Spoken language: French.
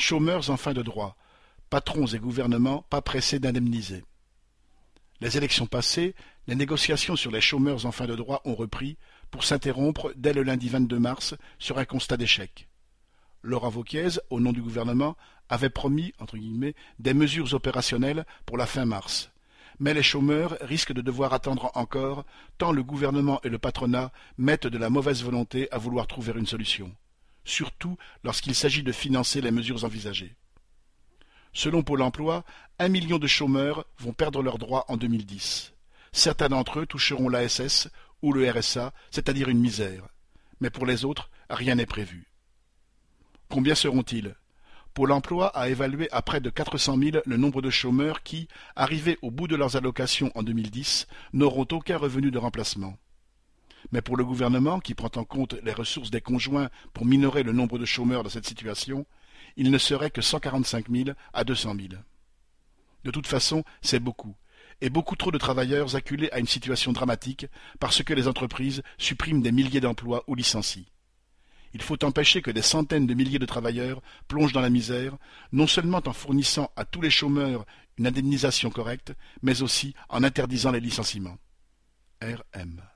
Chômeurs en fin de droit, patrons et gouvernements pas pressés d'indemniser. Les élections passées, les négociations sur les chômeurs en fin de droit ont repris, pour s'interrompre dès le lundi 22 mars sur un constat d'échec. Laura Wauquiez, au nom du gouvernement, avait promis entre guillemets, des mesures opérationnelles pour la fin mars. Mais les chômeurs risquent de devoir attendre encore, tant le gouvernement et le patronat mettent de la mauvaise volonté à vouloir trouver une solution, surtout lorsqu'il s'agit de financer les mesures envisagées. Selon Pôle emploi, 1 million de chômeurs vont perdre leurs droits en 2010. Certains d'entre eux toucheront l'ASS ou le RSA, c'est-à-dire une misère. Mais pour les autres, rien n'est prévu. Combien seront-ils? Pôle emploi a évalué à près de 400 000 le nombre de chômeurs qui, arrivés au bout de leurs allocations en 2010, n'auront aucun revenu de remplacement. Mais pour le gouvernement, qui prend en compte les ressources des conjoints pour minorer le nombre de chômeurs dans cette situation, il ne serait que 145 000 à 200 000. De toute façon, c'est beaucoup, et beaucoup trop de travailleurs acculés à une situation dramatique parce que les entreprises suppriment des milliers d'emplois ou licencient. Il faut empêcher que des centaines de milliers de travailleurs plongent dans la misère, non seulement en fournissant à tous les chômeurs une indemnisation correcte, mais aussi en interdisant les licenciements. R.M.